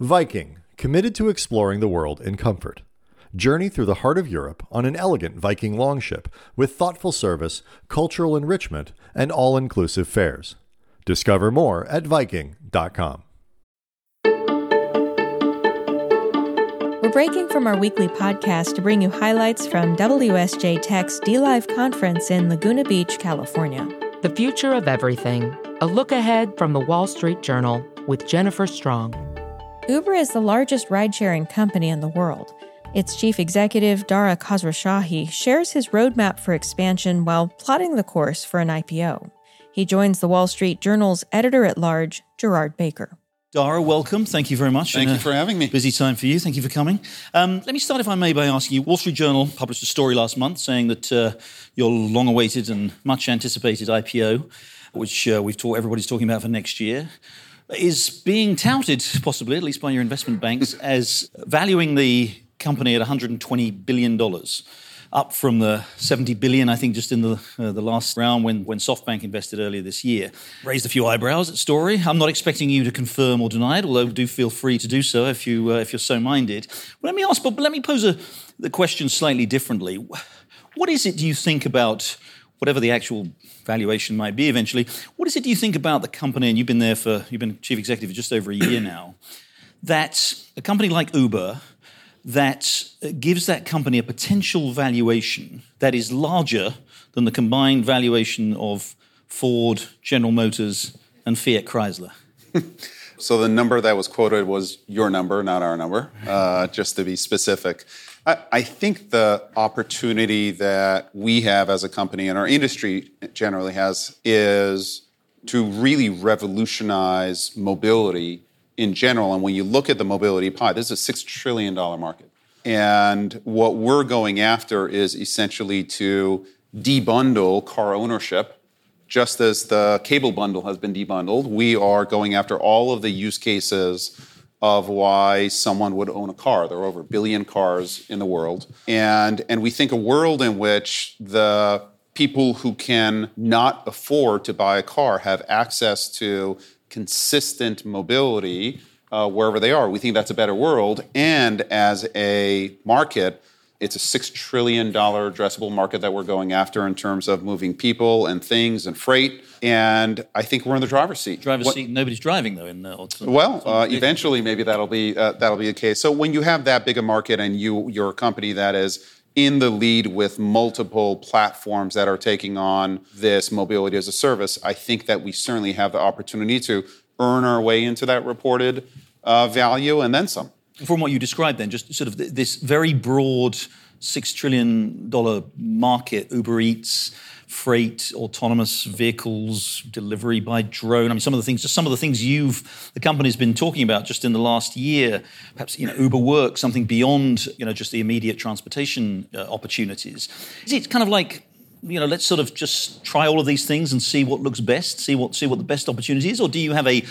Viking, committed to exploring the world in comfort. Journey through the heart of Europe on an elegant Viking longship with thoughtful service, cultural enrichment, and all-inclusive fares. Discover more at Viking.com. We're breaking from our weekly podcast to bring you highlights from WSJ Tech's D-Live conference in Laguna Beach, California. The Future of Everything, a look ahead from the Wall Street Journal with Jennifer Strong. Uber is the largest ride-sharing company in the world. Its chief executive, Dara Khosrowshahi, shares his roadmap for expansion while plotting the course for an IPO. He joins the Wall Street Journal's editor-at-large, Gerard Baker. Dara, welcome. Thank you very much. Thank you for having me. Busy time for you. Thank you for coming. Let me start, if I may, by asking you, Wall Street Journal published a story last month saying that your long-awaited and much-anticipated IPO, which everybody's talking about for next year, is being touted, possibly, at least by your investment banks, as valuing the company at $120 billion, up from the $70 billion, I think, just in the last round when SoftBank invested earlier this year. Raised a few eyebrows at story. I'm not expecting you to confirm or deny it, although do feel free to do so if you're so minded. Well, let me pose the question slightly differently. What is it do you think about, whatever the actual valuation might be eventually, what is it do you think about the company, and you've been chief executive for just over a year now, that a company like Uber that gives that company a potential valuation that is larger than the combined valuation of Ford, General Motors, and Fiat Chrysler? So the number that was quoted was your number, not our number, just to be specific. I think the opportunity that we have as a company and our industry generally has is to really revolutionize mobility in general. And when you look at the mobility pie, this is a $6 trillion market. And what we're going after is essentially to debundle car ownership. Just as the cable bundle has been debundled, we are going after all of the use cases of why someone would own a car. There are over 1 billion cars in the world. And we think a world in which the people who can not afford to buy a car have access to consistent mobility wherever they are. We think that's a better world. And as a market, it's a $6 trillion addressable market that we're going after in terms of moving people and things and freight. And I think we're in the driver's seat. Seat, nobody's driving, though. Eventually, maybe that'll be the case. So when you have that big a market and you're a company that is in the lead with multiple platforms that are taking on this mobility as a service, I think that we certainly have the opportunity to earn our way into that reported value and then some. From what you described then, just sort of this very broad $6 trillion market, Uber Eats, freight, autonomous vehicles, delivery by drone. I mean, some of the things the company's been talking about just in the last year, perhaps, Uber Work, something beyond, just the immediate transportation opportunities. Is it kind of like, let's sort of just try all of these things and see what looks best, see what the best opportunity is? Or do you have a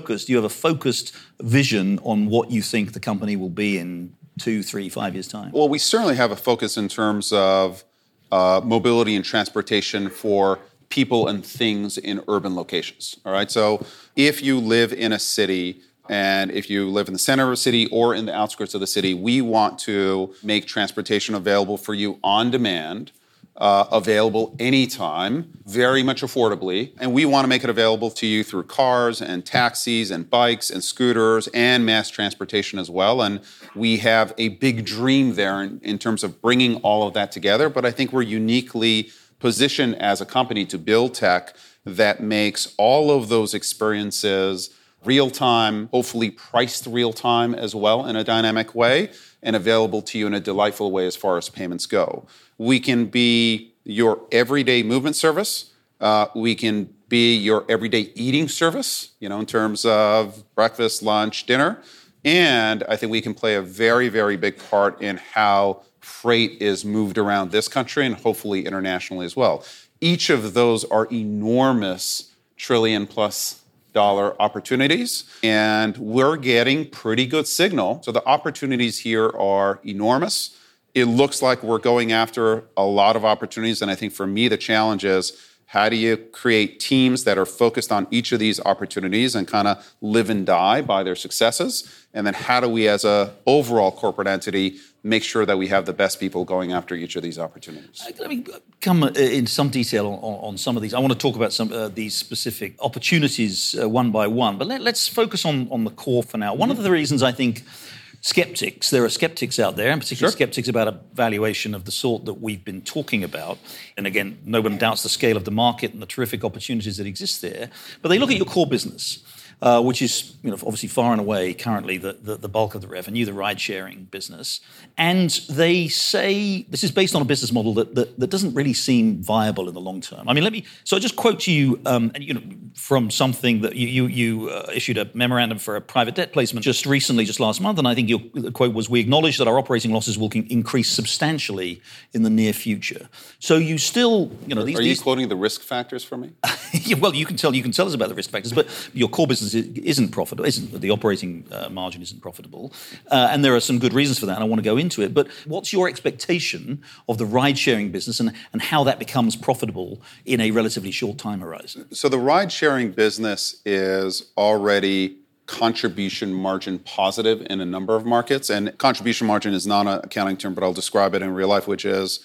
focused vision on what you think the company will be in 2, 3, 5 years' time? Well, we certainly have a focus in terms of mobility and transportation for people and things in urban locations. All right. So if you live in a city and if you live in the center of a city or in the outskirts of the city, we want to make transportation available for you on demand, available anytime, very much affordably. And we want to make it available to you through cars and taxis and bikes and scooters and mass transportation as well. And we have a big dream there in terms of bringing all of that together. But I think we're uniquely positioned as a company to build tech that makes all of those experiences real-time, hopefully priced real-time as well in a dynamic way, and available to you in a delightful way as far as payments go. We can be your everyday movement service. We can be your everyday eating service, in terms of breakfast, lunch, dinner. And I think we can play a very, very big part in how freight is moved around this country and hopefully internationally as well. Each of those are enormous trillion-plus dollar opportunities, and we're getting pretty good signal. So the opportunities here are enormous. It looks like we're going after a lot of opportunities, and I think for me the challenge is How do you create teams that are focused on each of these opportunities and kind of live and die by their successes? And then how do we, as a overall corporate entity, make sure that we have the best people going after each of these opportunities? Let me come into some detail on some of these. I want to talk about some of these specific opportunities one by one, but let's focus on the core for now. One of the reasons I think there are skeptics out there, and particularly skeptics about a valuation of the sort that we've been talking about. And again, no one doubts the scale of the market and the terrific opportunities that exist there. But they look at your core business, which is obviously far and away currently the bulk of the revenue, the ride-sharing business. And they say this is based on a business model that doesn't really seem viable in the long term. I mean, so I just quote to you, from something that you issued a memorandum for a private debt placement just last month, and I think your quote was, "We acknowledge that our operating losses will increase substantially in the near future." So you still, Are you quoting the risk factors for me? Well, you can tell us about the risk factors, but your core business isn't profitable. The operating margin isn't profitable, and there are some good reasons for that, and I want to go into it. But what's your expectation of the ride-sharing business and how that becomes profitable in a relatively short time horizon? So the ride-sharing business is already contribution margin positive in a number of markets, and contribution margin is not an accounting term, but I'll describe it in real life, which is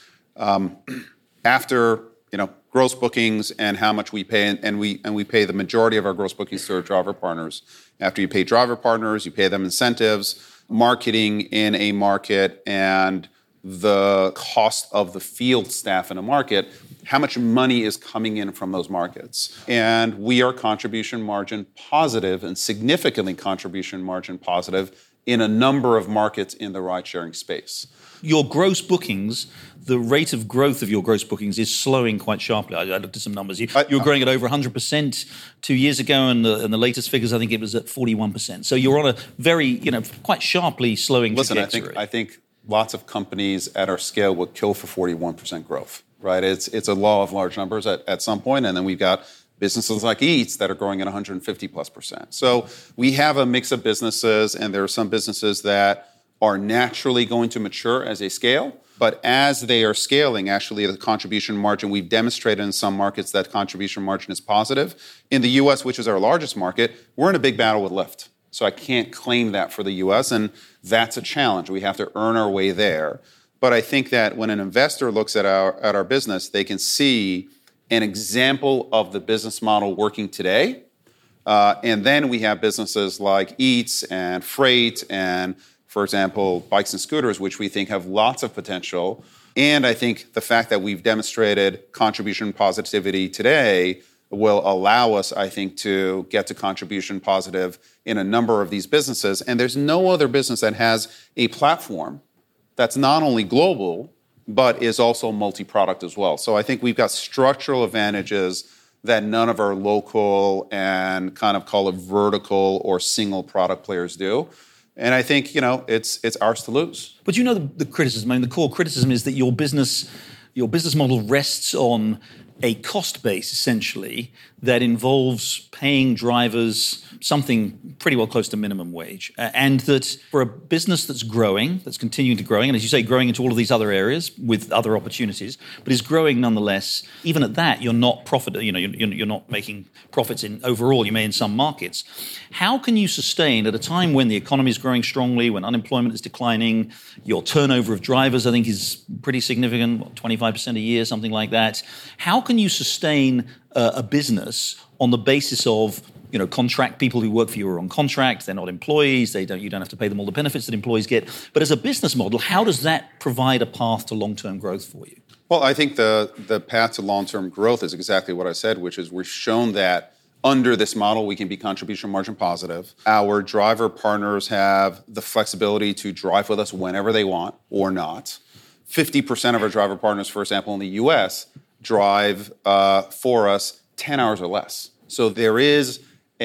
after gross bookings and how much we pay, and we pay the majority of our gross bookings to our driver partners. After you pay driver partners, you pay them incentives, marketing in a market, and the cost of the field staff in a market, how much money is coming in from those markets. And we are contribution margin positive and significantly contribution margin positive in a number of markets in the ride-sharing space. Your gross bookings, the rate of growth of your gross bookings is slowing quite sharply. I looked at some numbers. You were growing at over 100% 2 years ago, and the latest figures, I think it was at 41%. So you're on a very, quite sharply slowing trajectory. Listen, I think lots of companies at our scale would kill for 41% growth, right? It's a law of large numbers at some point, and then we've got businesses like Eats that are growing at 150+%. So we have a mix of businesses, and there are some businesses that are naturally going to mature as they scale. But as they are scaling, actually, the contribution margin, we've demonstrated in some markets that contribution margin is positive. In the U.S., which is our largest market, we're in a big battle with Lyft. So I can't claim that for the U.S., and that's a challenge. We have to earn our way there. But I think that when an investor looks at our business, they can see an example of the business model working today. And then we have businesses like Eats and Freight and, for example, bikes and scooters, which we think have lots of potential. And I think the fact that we've demonstrated contribution positivity today will allow us, I think, to get to contribution positive in a number of these businesses. And there's no other business that has a platform that's not only global, but is also multi-product as well. So I think we've got structural advantages that none of our local and kind of call it vertical or single product players do. And I think, it's ours to lose. But the criticism, the core criticism is that your business model rests on a cost base, essentially, that involves paying drivers something pretty well close to minimum wage. And that for a business that's growing, that's continuing to growing, and as you say, growing into all of these other areas with other opportunities, but is growing nonetheless, even at that, you're not profitable. You're not making profits in overall. You may in some markets. How can you sustain at a time when the economy is growing strongly, when unemployment is declining, your turnover of drivers, I think, is pretty significant, 25% a year, something like that. How can you sustain a business on the basis of contract people who work for you are on contract, they're not employees, you don't have to pay them all the benefits that employees get. But as a business model, how does that provide a path to long-term growth for you? Well, I think the path to long-term growth is exactly what I said, which is we've shown that under this model, we can be contribution margin positive. Our driver partners have the flexibility to drive with us whenever they want or not. 50% of our driver partners, for example, in the U.S., drive for us 10 hours or less. So there is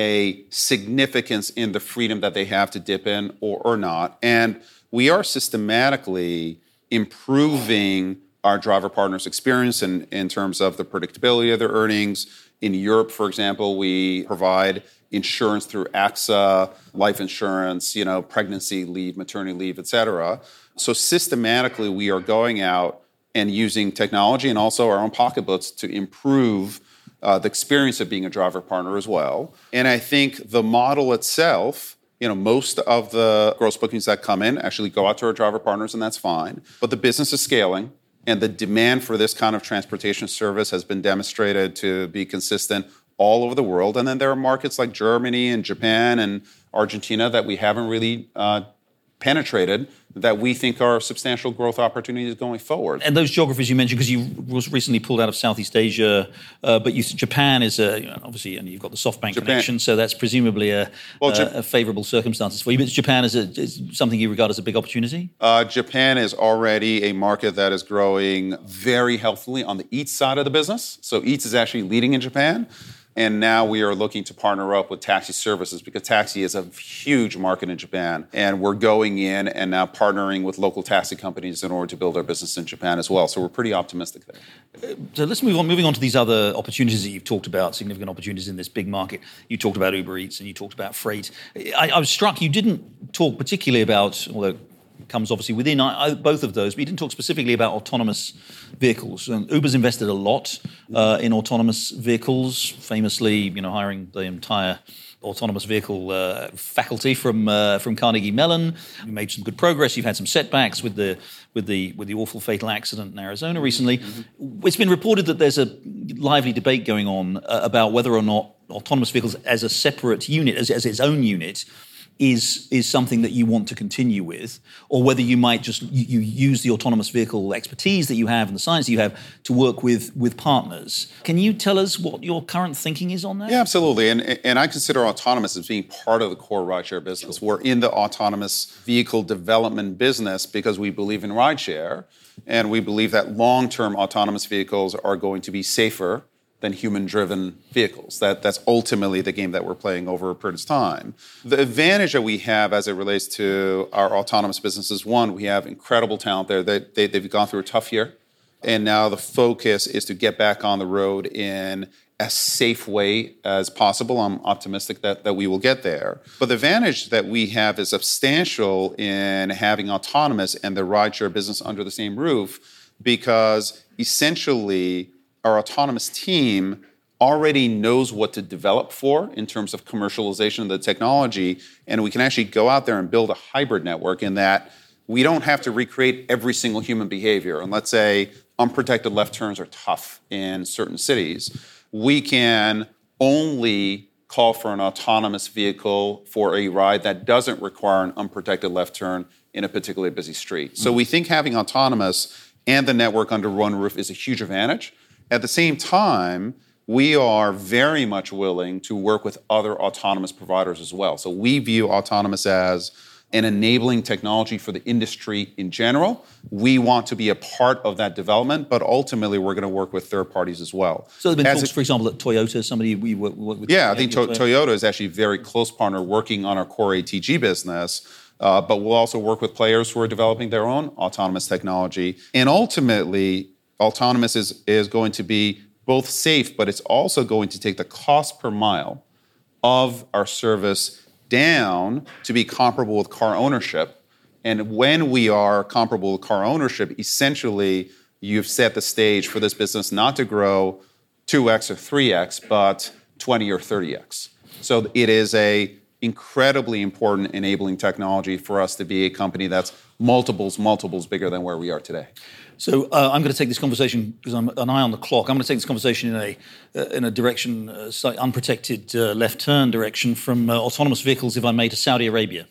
a significance in the freedom that they have to dip in or not. And we are systematically improving our driver partners' experience in terms of the predictability of their earnings. In Europe, for example, we provide insurance through AXA, life insurance, pregnancy leave, maternity leave, et cetera. So systematically, we are going out and using technology and also our own pocketbooks to improve the experience of being a driver partner as well. And I think the model itself, most of the gross bookings that come in actually go out to our driver partners, and that's fine. But the business is scaling, and the demand for this kind of transportation service has been demonstrated to be consistent all over the world. And then there are markets like Germany and Japan and Argentina that we haven't really penetrated that we think are substantial growth opportunities going forward. And those geographies you mentioned, because you recently pulled out of Southeast Asia, but Japan is obviously, and you've got the SoftBank connection, so that's presumably a favorable circumstances for you. But Japan is something you regard as a big opportunity? Japan is already a market that is growing very healthily on the Eats side of the business. So Eats is actually leading in Japan. And now we are looking to partner up with taxi services because taxi is a huge market in Japan. And we're going in and now partnering with local taxi companies in order to build our business in Japan as well. So we're pretty optimistic there. So let's moving on to these other opportunities that you've talked about, significant opportunities in this big market. You talked about Uber Eats and you talked about freight. I was struck you didn't talk particularly about, although comes obviously within both of those, but you didn't talk specifically about autonomous vehicles. And Uber's invested a lot in autonomous vehicles, famously, hiring the entire autonomous vehicle faculty from Carnegie Mellon. You made some good progress. You've had some setbacks with the awful fatal accident in Arizona recently. Mm-hmm. It's been reported that there's a lively debate going on about whether or not autonomous vehicles as a separate unit, as its own unit, is something that you want to continue with, or whether you might just you use the autonomous vehicle expertise that you have and the science that you have to work with partners. Can you tell us what your current thinking is on that? Yeah, absolutely. And I consider autonomous as being part of the core rideshare business. Sure. We're in the autonomous vehicle development business because we believe in rideshare, and we believe that long-term autonomous vehicles are going to be safer than human-driven vehicles. That's ultimately the game that we're playing over a period of time. The advantage that we have as it relates to our autonomous business is, one, we have incredible talent there. They've gone through a tough year, and now the focus is to get back on the road in as safe way as possible. I'm optimistic that we will get there. But the advantage that we have is substantial in having autonomous and the rideshare business under the same roof, because essentially our autonomous team already knows what to develop for in terms of commercialization of the technology, and we can actually go out there and build a hybrid network in that we don't have to recreate every single human behavior. And let's say unprotected left turns are tough in certain cities. We can only call for an autonomous vehicle for a ride that doesn't require an unprotected left turn in a particularly busy street. So we think having autonomous and the network under one roof is a huge advantage. At the same time, we are very much willing to work with other autonomous providers as well. So we view autonomous as an enabling technology for the industry in general. We want to be a part of that development, but ultimately we're going to work with third parties as well. So there have been talks, for example, at Toyota, somebody we work with? Yeah, I think Toyota is actually a very close partner working on our core ATG business, but we'll also work with players who are developing their own autonomous technology. And ultimately, autonomous is going to be both safe, but it's also going to take the cost per mile of our service down to be comparable with car ownership. And when we are comparable with car ownership, essentially you've set the stage for this business not to grow 2x or 3x, but 20 or 30x. So it is a incredibly important enabling technology for us to be a company that's multiples bigger than where we are today. So I'm going to take this conversation, because I'm an eye on the clock, I'm going to take this conversation in a direction, slightly unprotected left turn direction from autonomous vehicles, if I may, to Saudi Arabia.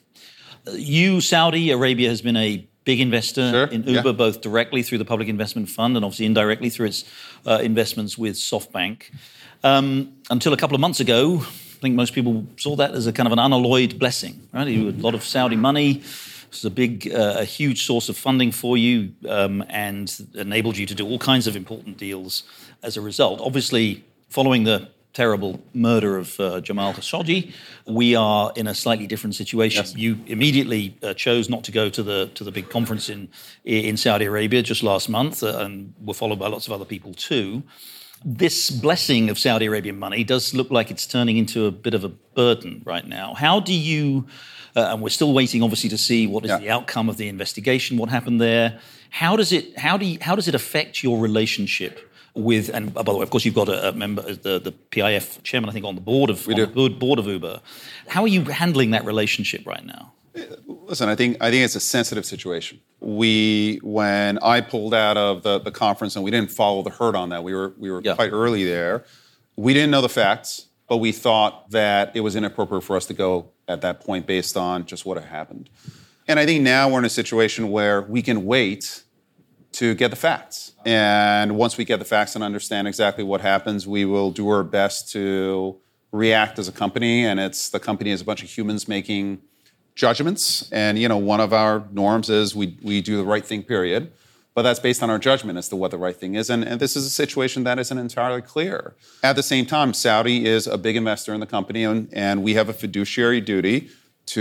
Saudi Arabia has been a big investor in Uber, both directly through the Public Investment Fund and obviously indirectly through its investments with SoftBank. Until a couple of months ago, I think most people saw that as a kind of an unalloyed blessing, right? You had a lot of Saudi money. This is a huge source of funding for you, and enabled you to do all kinds of important deals as a result. Obviously, following the terrible murder of Jamal Khashoggi, we are in a slightly different situation. Yes. You immediately chose not to go to the big conference in Saudi Arabia just last month, and were followed by lots of other people too. This blessing of Saudi Arabian money does look like it's turning into a bit of a burden right now. How do you... and we're still waiting, obviously, to see what is the outcome of the investigation, what happened there. How does it affect your relationship with, and by the way, of course, you've got a member, the PIF chairman, I think, on the board of Uber. How are you handling that relationship right now? Listen, I think it's a sensitive situation. When I pulled out of the conference, and we didn't follow the herd on that, we were quite early there. We didn't know the facts, but we thought that it was inappropriate for us to go at that point based on just what had happened. And I think now we're in a situation where we can wait to get the facts. And once we get the facts and understand exactly what happens, we will do our best to react as a company. And the company is a bunch of humans making judgments. And, one of our norms is we do the right thing, period. But that's based on our judgment as to what the right thing is. And this is a situation that isn't entirely clear. At the same time, Saudi is a big investor in the company, and we have a fiduciary duty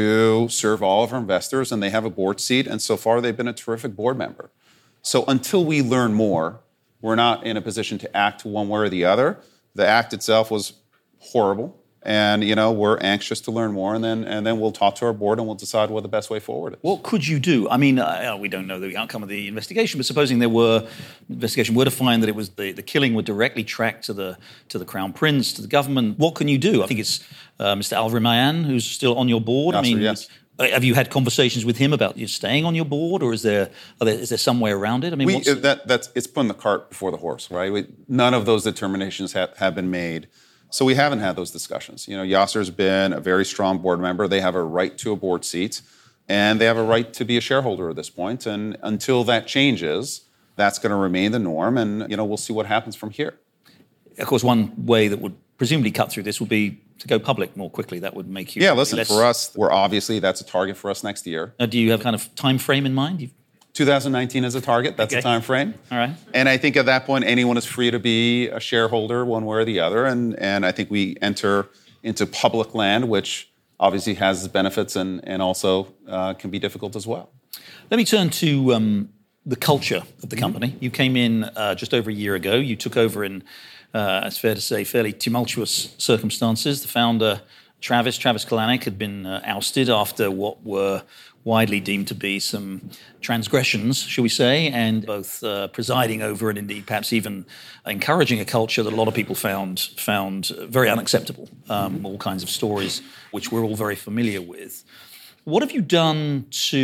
to serve all of our investors, and they have a board seat. And so far, they've been a terrific board member. So until we learn more, we're not in a position to act one way or the other. The act itself was horrible. And, we're anxious to learn more, and then we'll talk to our board and we'll decide what the best way forward is. What could you do? I mean, we don't know the outcome of the investigation, but supposing the investigation were to find that it was the killing were directly tracked to the Crown Prince, to the government, what can you do? I think it's Mr. Al-Rumayyan who's still on your board. Yes. Have you had conversations with him about you staying on your board, or is there some way around it? I mean, it's putting the cart before the horse, right? None of those determinations have been made. So we haven't had those discussions. Yasser's been a very strong board member. They have a right to a board seat, and they have a right to be a shareholder at this point. And until that changes, that's going to remain the norm, and we'll see what happens from here. Of course, one way that would presumably cut through this would be to go public more quickly. That would make you... Yeah, listen, for us, that's a target for us next year. Do you have kind of time frame in mind? 2019 is a target. That's a time frame. All right. And I think at that point, anyone is free to be a shareholder one way or the other. And I think we enter into public land, which obviously has its benefits and also can be difficult as well. Let me turn to the culture of the company. You came in just over a year ago. You took over in, it's fair to say, fairly tumultuous circumstances. The founder, Travis Kalanick, had been ousted after what were widely deemed to be some transgressions, shall we say, and both presiding over and indeed perhaps even encouraging a culture that a lot of people found very unacceptable. All kinds of stories which we're all very familiar with. What have you done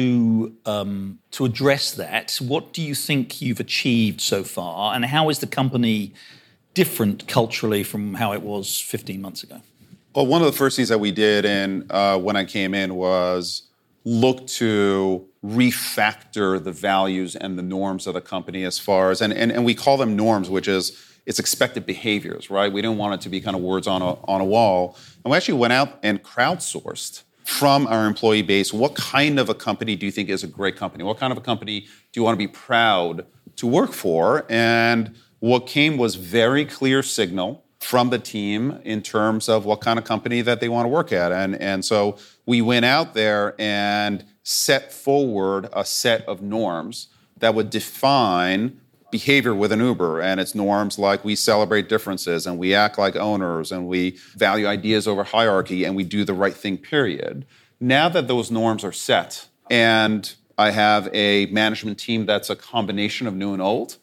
to address that? What do you think you've achieved so far, and how is the company different culturally from how it was 15 months ago? Well, one of the first things that we did when I came in was look to refactor the values and the norms of the company as far as, and we call them norms, which is it's expected behaviors, right? We didn't want it to be kind of words on a wall. And we actually went out and crowdsourced from our employee base, what kind of a company do you think is a great company? What kind of a company do you want to be proud to work for? And what came was very clear signal from the team in terms of what kind of company that they want to work at. And so we went out there and set forward a set of norms that would define behavior within Uber. And it's norms like we celebrate differences and we act like owners and we value ideas over hierarchy and we do the right thing, period. Now that those norms are set and I have a management team that's a combination of new and old,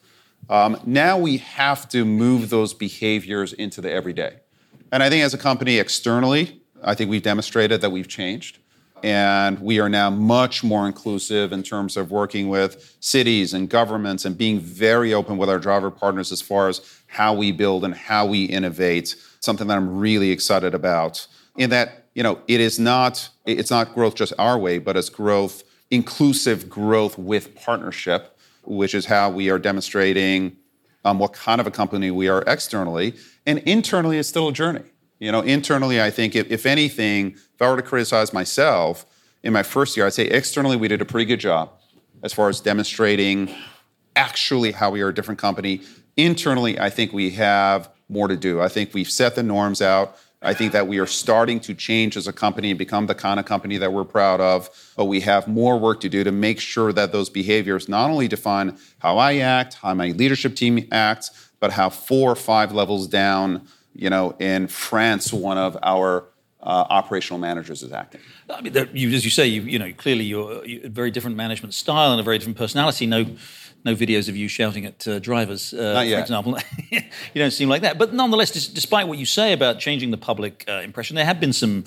now we have to move those behaviors into the everyday. And I think as a company externally, I think we've demonstrated that we've changed. And we are now much more inclusive in terms of working with cities and governments and being very open with our driver partners as far as how we build and how we innovate, something that I'm really excited about. In that, it's not growth just our way, but it's growth, inclusive growth with partnership, which is how we are demonstrating what kind of a company we are externally. And internally, it's still a journey. Internally, I think if anything, if I were to criticize myself in my first year, I'd say externally we did a pretty good job as far as demonstrating actually how we are a different company. Internally, I think we have more to do. I think we've set the norms out. I think that we are starting to change as a company and become the kind of company that we're proud of, but we have more work to do to make sure that those behaviors not only define how I act, how my leadership team acts, but how 4 or 5 levels down, in France, one of our operational managers is acting. I mean, as you say, clearly you're a very different management style and a very different personality. No videos of you shouting at drivers, for example. You don't seem like that. But nonetheless, despite what you say about changing the public impression, there have been some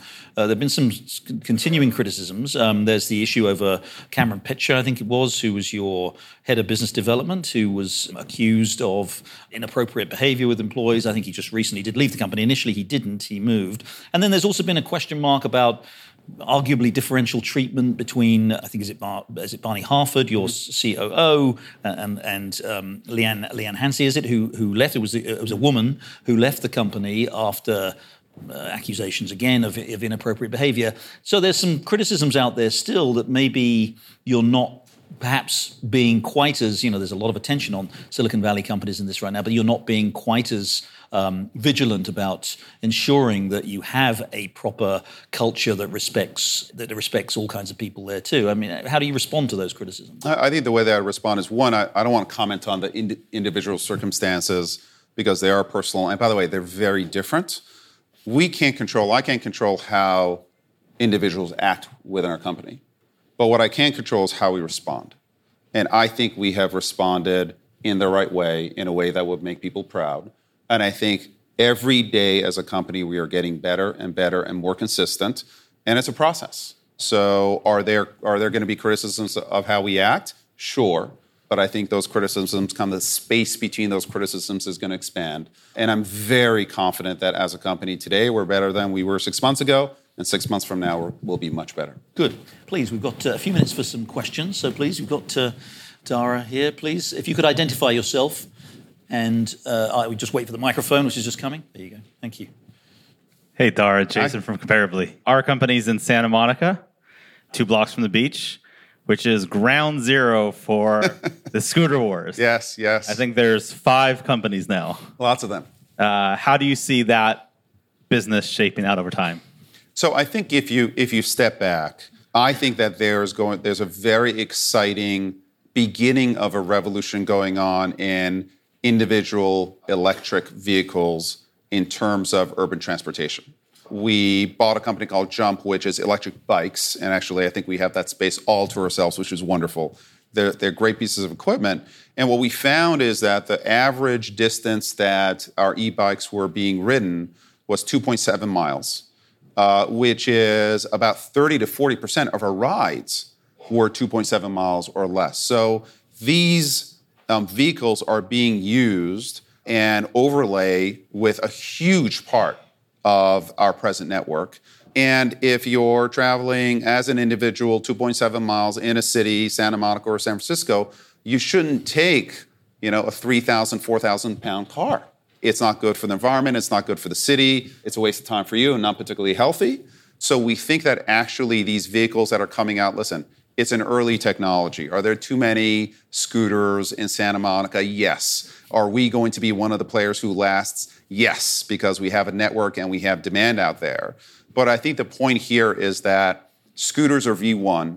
continuing criticisms. There's the issue over Cameron Pitcher, I think it was, who was your head of business development, who was accused of inappropriate behavior with employees. I think he just recently did leave the company. Initially, he didn't. He moved. And then there's also been a question mark about arguably differential treatment between, I think, is it Barney Harford, your COO, and Leanne Hansey, is it, who left? It was a woman who left the company after accusations again of inappropriate behavior. So there's some criticisms out there still that maybe you're not perhaps being quite as, there's a lot of attention on Silicon Valley companies in this right now, but you're not being quite as vigilant about ensuring that you have a proper culture that respects all kinds of people there too. I mean, how do you respond to those criticisms? I think the way that I respond is, one, I don't want to comment on the individual circumstances because they are personal. And by the way, they're very different. I can't control how individuals act within our company. But what I can control is how we respond. And I think we have responded in the right way, in a way that would make people proud. And I think every day as a company, we are getting better and better and more consistent. And it's a process. So are there going to be criticisms of how we act? Sure. But I think those criticisms the space between those criticisms is going to expand. And I'm very confident that as a company today, we're better than we were 6 months ago. And 6 months from now, we'll be much better. Good. Please, we've got a few minutes for some questions. So please, we've got Dara here, please. If you could identify yourself, and I would just wait for the microphone, which is just coming. There you go. Thank you. Hey, Dara. Jason from Comparably. Our company's in Santa Monica, 2 blocks from the beach, which is ground zero for the scooter wars. Yes. I think there's 5 companies now. Lots of them. How do you see that business shaping out over time? So I think if you step back, I think that there's a very exciting beginning of a revolution going on in individual electric vehicles in terms of urban transportation. We bought a company called Jump, which is electric bikes, and actually I think we have that space all to ourselves, which is wonderful. They're great pieces of equipment. And what we found is that the average distance that our e-bikes were being ridden was 2.7 miles. Which is about 30 to 40% of our rides were 2.7 miles or less. So these vehicles are being used and overlay with a huge part of our present network. And if you're traveling as an individual 2.7 miles in a city, Santa Monica or San Francisco, you shouldn't take, a 3,000, 4,000 pound car. It's not good for the environment. It's not good for the city. It's a waste of time for you and not particularly healthy. So we think that actually these vehicles that are coming out, listen, it's an early technology. Are there too many scooters in Santa Monica? Yes. Are we going to be one of the players who lasts? Yes, because we have a network and we have demand out there. But I think the point here is that scooters are V1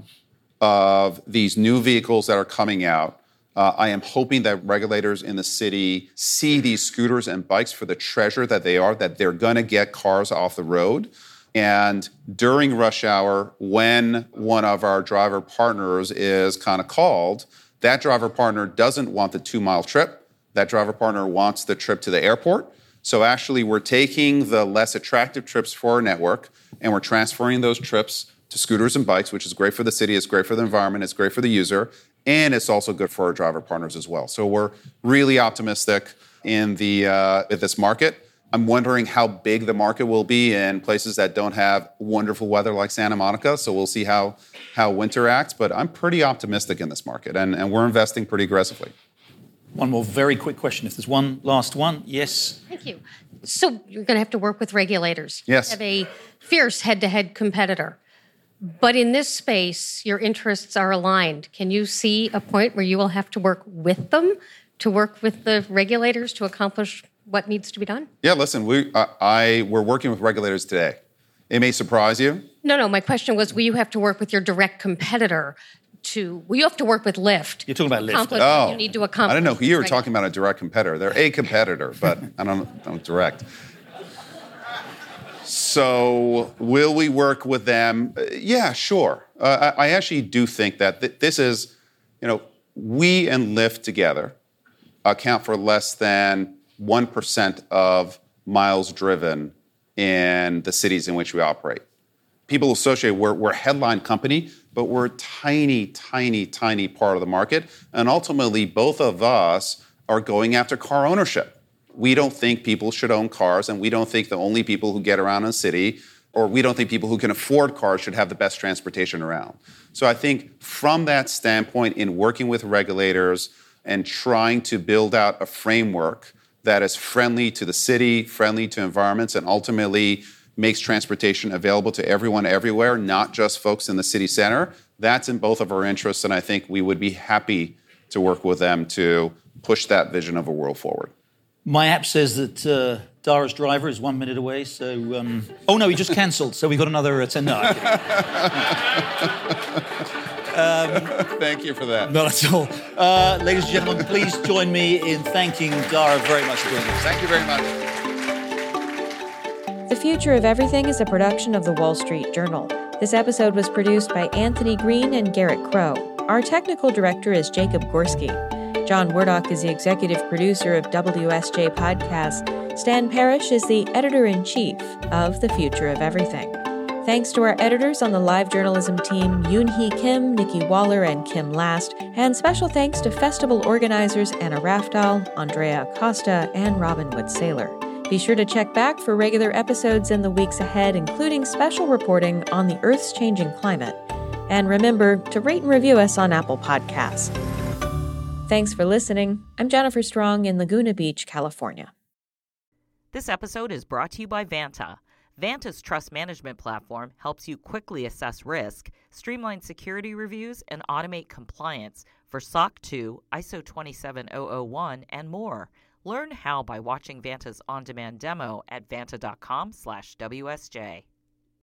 of these new vehicles that are coming out. I am hoping that regulators in the city see these scooters and bikes for the treasure that they are, that they're going to get cars off the road. And during rush hour, when one of our driver partners is kind of called, that driver partner doesn't want the 2-mile trip. That driver partner wants the trip to the airport. So actually, we're taking the less attractive trips for our network, and we're transferring those trips to scooters and bikes, which is great for the city, it's great for the environment, it's great for the user. And it's also good for our driver partners as well. So we're really optimistic in this market. I'm wondering how big the market will be in places that don't have wonderful weather like Santa Monica. So we'll see how winter acts. But I'm pretty optimistic in this market, and we're investing pretty aggressively. One more very quick question. If there's one last one. Yes. Thank you. So you're going to have to work with regulators. Yes. You have a fierce head-to-head competitor. But in this space, your interests are aligned. Can you see a point where you will have to work with them, to work with the regulators to accomplish what needs to be done? Yeah, listen, we're working with regulators today. It may surprise you. No, my question was, will you have to work with your direct competitor will you have to work with Lyft? You're talking about Lyft. Accomplish what you need to accomplish. I didn't know who you were talking about, a direct competitor. They're a competitor, but I don't direct. So will we work with them? Yeah, sure. I actually do think that this is, we and Lyft together account for less than 1% of miles driven in the cities in which we operate. People associate we're a headline company, but we're a tiny, tiny, tiny part of the market. And ultimately, both of us are going after car ownership. We don't think people should own cars, and we don't think the only people who get around in the city, or we don't think people who can afford cars should have the best transportation around. So I think from that standpoint, in working with regulators and trying to build out a framework that is friendly to the city, friendly to environments, and ultimately makes transportation available to everyone everywhere, not just folks in the city center, that's in both of our interests, and I think we would be happy to work with them to push that vision of a world forward. My app says that Dara's driver is 1 minute away, so... oh, no, he just cancelled, so we got another 10... No, I'm kidding. Thank you for that. Not at all. Ladies and gentlemen, please join me in thanking Dara very much for joining us. Thank you very much. The Future of Everything is a production of The Wall Street Journal. This episode was produced by Anthony Green and Garrett Crow. Our technical director is Jacob Gorski. John Wardock is the executive producer of WSJ Podcast. Stan Parrish is the editor-in-chief of The Future of Everything. Thanks to our editors on the live journalism team, Yoon-hee Kim, Nikki Waller, and Kim Last, and special thanks to festival organizers Anna Rafdahl, Andrea Acosta, and Robin Wood-Saylor. Be sure to check back for regular episodes in the weeks ahead, including special reporting on the Earth's changing climate. And remember to rate and review us on Apple Podcasts. Thanks for listening. I'm Jennifer Strong in Laguna Beach, California. This episode is brought to you by Vanta. Vanta's trust management platform helps you quickly assess risk, streamline security reviews, and automate compliance for SOC 2, ISO 27001, and more. Learn how by watching Vanta's on-demand demo at vanta.com/WSJ.